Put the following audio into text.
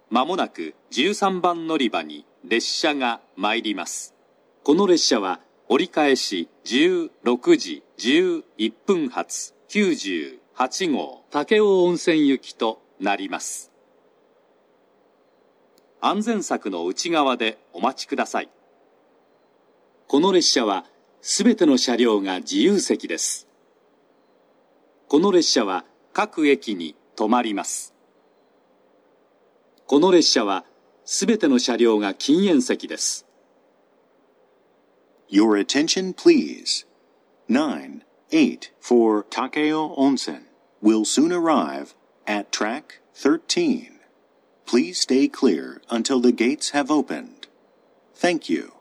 まもなく13番乗り場に列車が参ります。この列車は折り返し16時11分発98号武雄温泉行きとなります。安全柵の内側でお待ちください。この列車はすべての車両が自由席です。この列車は各駅に止まります。この列車はすべての車両が禁煙席です。 Your attention, please. 9-8 for Takeo Onsen will soon arrive at track 13. Please stay clear until the gates have opened. Thank you.